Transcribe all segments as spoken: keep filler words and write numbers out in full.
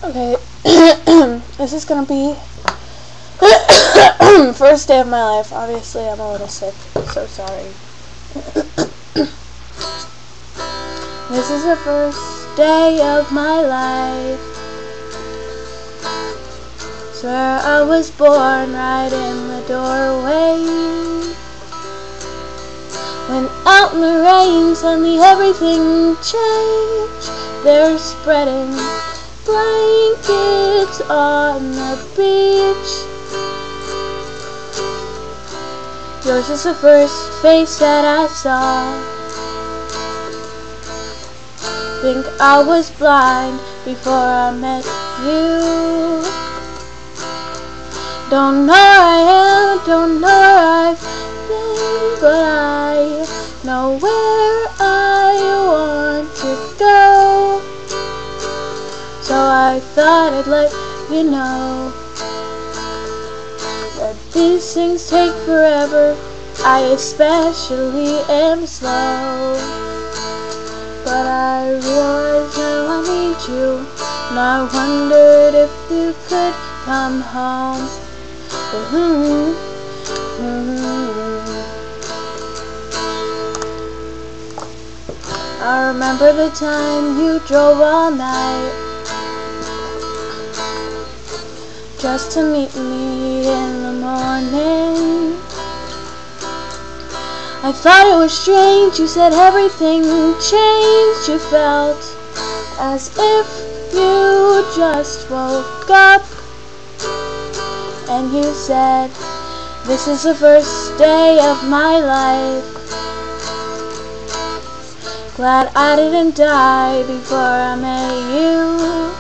Okay, this is gonna be first day of my life. Obviously, I'm a little sick, so sorry. This is the first day of my life. Swear I was born right in the doorway. When out in the rain, suddenly everything changed. They're spreading blankets on the beach. Yours is the first face that I saw. Think I was blind before I met you. Don't know where I am, don't know where I've been, but I know where I want to go. So I thought I'd let you know that these things take forever. I especially am slow, but I realize now I need you, and I wondered if you could come home. Mm-hmm. Mm-hmm. I remember the time you drove all night just to meet me in the morning. I thought it was strange, you said everything changed. You felt as if you just woke up, and you said, this is the first day of my life. Glad I didn't die before I met you.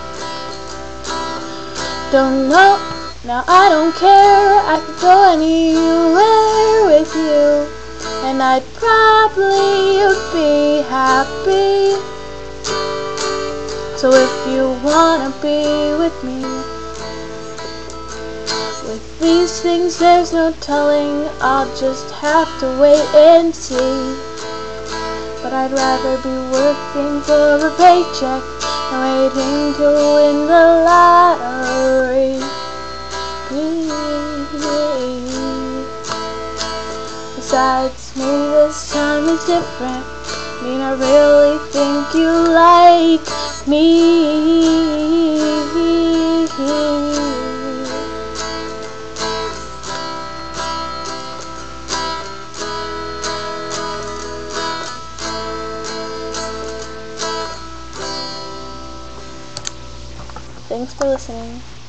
Don't know, now I don't care, I could go anywhere with you, and I'd probably be happy. So if you wanna be with me, with these things there's no telling, I'll just have to wait and see. But I'd rather be working for a paycheck than waiting to win the lottery. Besides, maybe this time is different. I mean, I really think you like me. Thanks for listening.